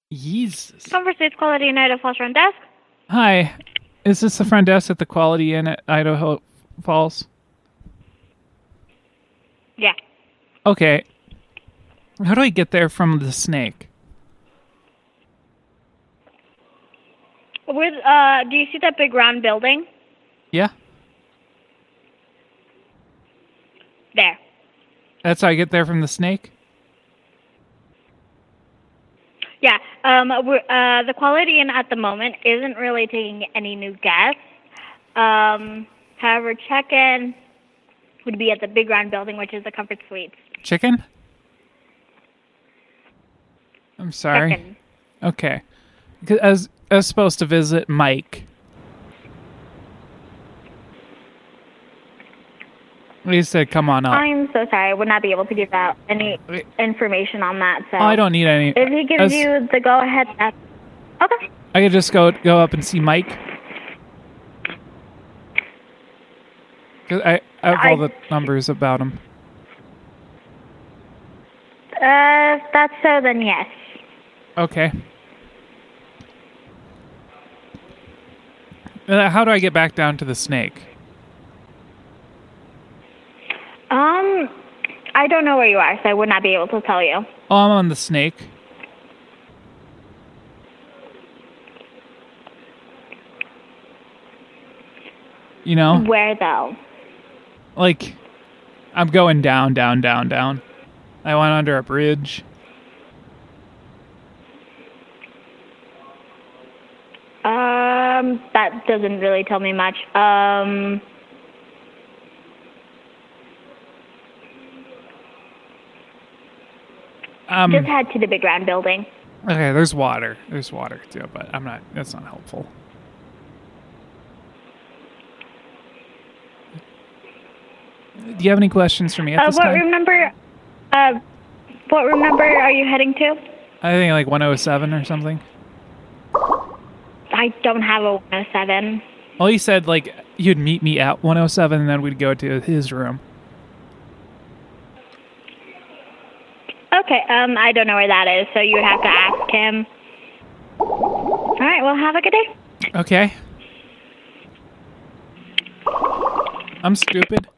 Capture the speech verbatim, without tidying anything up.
Jesus. Comfort Suites Quality Inn Idaho Falls front desk. Hi. Is this the front desk at the Quality Inn at Idaho Falls? Yeah. Okay. How do I get there from the Snake? With uh, do you see that big round building? Yeah. There. That's how I get there from the Snake? Yeah. Um. We're, uh, the Quality Inn at the moment isn't really taking any new guests. Um. However, check-in would be at the big round building, which is the Comfort Suites. Chicken? I'm sorry. Check-in. Okay. 'Cause I was, I was supposed to visit Mike. He said, come on up. I'm so sorry. I would not be able to give out any information on that. So Oh, I don't need any. if he gives was, you the go-ahead, that's... Okay. I could just go go up and see Mike. 'Cause I, I have I, all the numbers about him. Uh, if that's so, then yes. Okay. Uh, how do I get back down to the Snake? Um, I don't know where you are, so I would not be able to tell you. Oh, I'm on the Snake. You know? Where, though? Like, I'm going down, down, down, down. I went under a bridge. Um, that doesn't really tell me much. Um... Um, Just head to the big round building. Okay, there's water. There's water too, but I'm not. That's not helpful. Do you have any questions for me at Uh, this what time? room number? Uh, what room number are you heading to? I think like one oh seven or something. I don't have a one oh seven. Well, he said like you'd meet me at one oh seven, and then we'd go to his room. Okay, um, I don't know where that is, so you would have to ask him. All right, well, have a good day. Okay. I'm stupid.